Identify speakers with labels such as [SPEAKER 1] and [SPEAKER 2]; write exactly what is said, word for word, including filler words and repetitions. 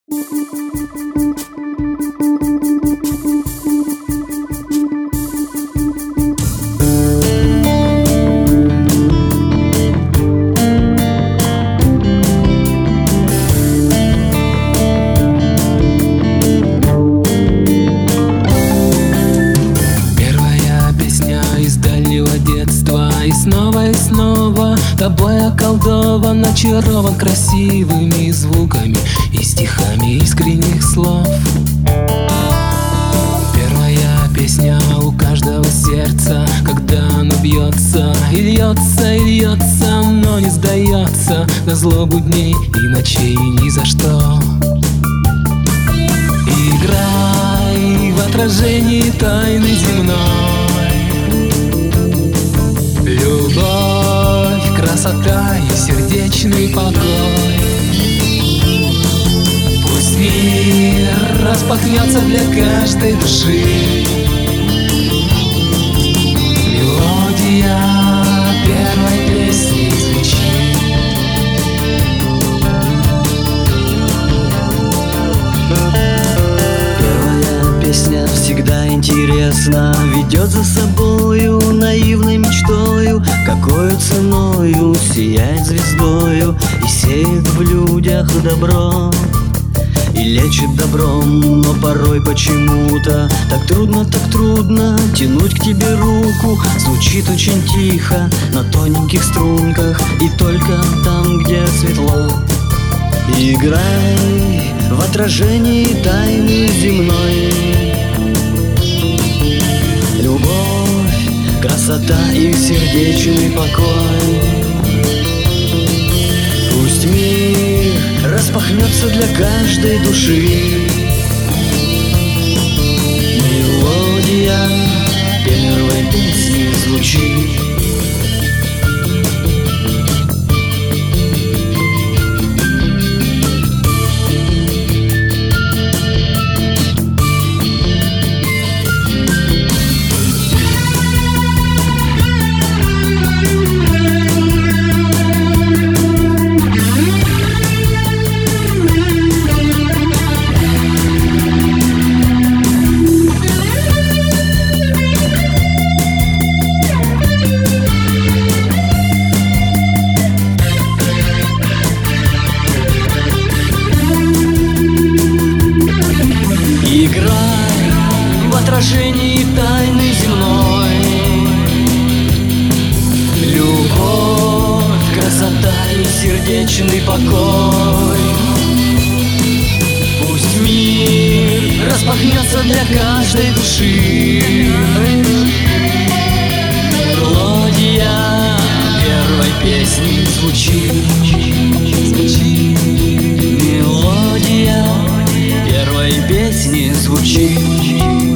[SPEAKER 1] И снова и снова тобой околдован, очарован красивыми звуками и стихами искренних слов. Первая песня у каждого сердца, когда оно бьется и льется, и льется, но не сдается на злобу дней и ночей ни за что. Играй в отражении тайны земной. Любовь, красота и сердечный покой. Пусть мир распахнется для каждой души. Мелодия первой песни звучит.
[SPEAKER 2] Первая песня всегда интересна, ведет за собою наивной мечтою, какою ценою сияет звездою и сеет в людях добро. И лечит добром, но порой почему-то так трудно, так трудно тянуть к тебе руку. Звучит очень тихо на тоненьких струнках и только там, где светло. Играй в отражении тайны земной. Любовь, красота и сердечный покой. Пусть мир распахнется для каждой души. Мелодия первой песни звучит. Играй в отражении тайны земной. Любовь, красота и сердечный покой. Пусть мир распахнется для каждой души. Мелодия первой песни звучит. Мелодия первой песни звучит.